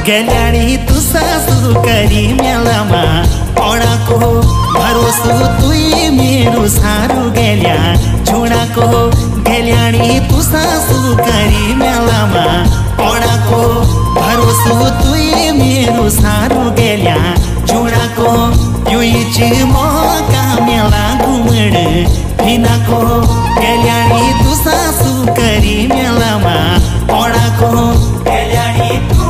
गेल्याणी तू सासू करी मेलामा पडाको भरोसो तुई मेरो सारू गेल्या छोडाको गेल्याणी तू सासू करी मेलामा पडाको भरोसो तुई मेरो सारू गेल्या छोडाको युईच मौका मेला घुमड फिनाको गेल्याणी तू सासू करी मेलामा पडाको गेल्याणी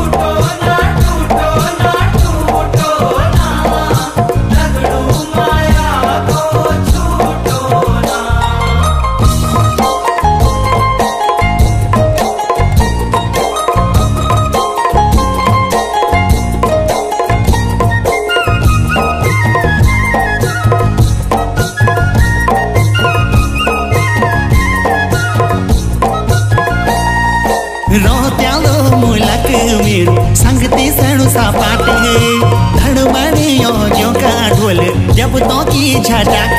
रोत्यालो मुलक मेरो संगती सणु सपाट धड़बड़े यो का ढोल जब तो की झटक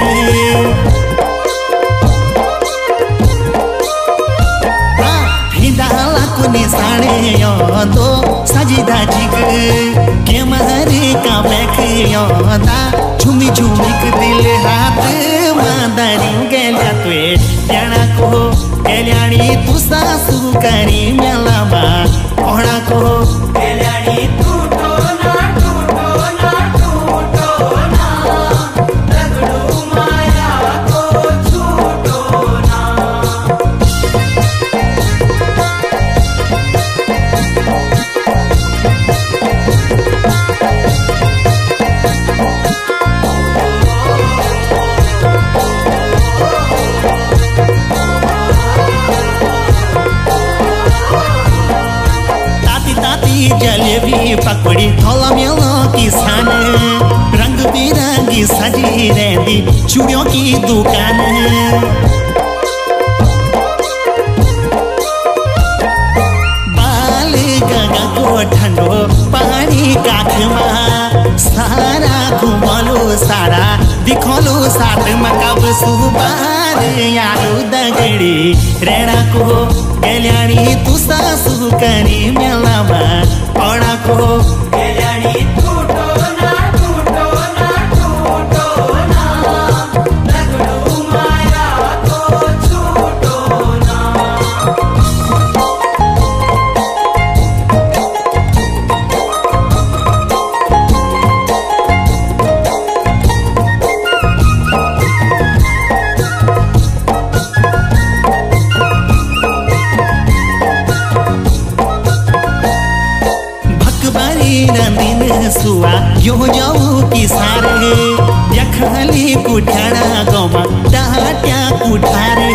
हिंदाला को निशाने यो दो सजीदा जिग के महरे का बैक यो दा झुमी झुमी दिल हाथ मादारी गेल्या तुए त्याना को गेल्याणी तू सासू करी मेलामा पडाको गेल्याणी टूटो ना दगडू माया को छूटो ना जलेबी पकड़ी थोला मेलो किसान रंग बिरंगी सजी रहती चूड़ियों की दुकान बाल गंगा को ठंडो पानी काखमा सारा घुमलो सारा दिखोलो साथ मकब सुबार यारो दगड़ी रेणा को गेल्याणी तू सासू करी मेलामा पडाको गेल्याणी टूटो ना दगडू माया को छूटो ना दिन सुआ यो जाऊ की सारे यखली कुठाड़ा गमा डाट्या कुठारे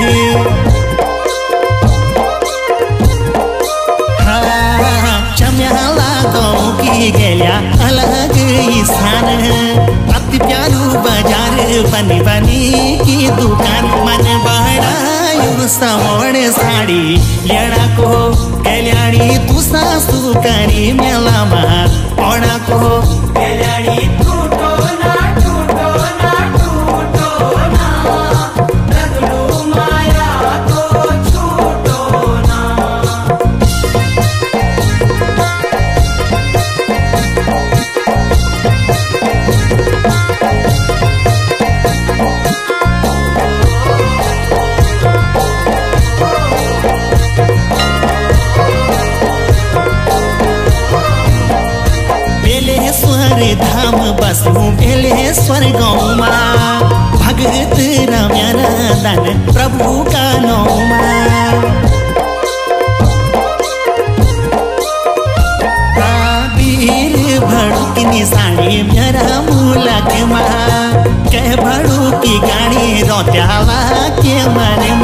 चम्याला गाँव की गेल्या अलग ईसान अति प्यारू बाजार बनी बनी की दुकान मन बढ़ायु समोड़ साड़ी लेड़ा को गेल्याणी तू सासू करी मेलामा पडाको गेल्याणी टूटो ना दगडू माया को छूटो ना धाम बसू बेलेश्वर गौमा भगत रम्या दान प्रभु का नौमा वीर भड़ू की निशानी मेरा मुलक मा कह भड़ू की गाड़ी रोत्याला के मन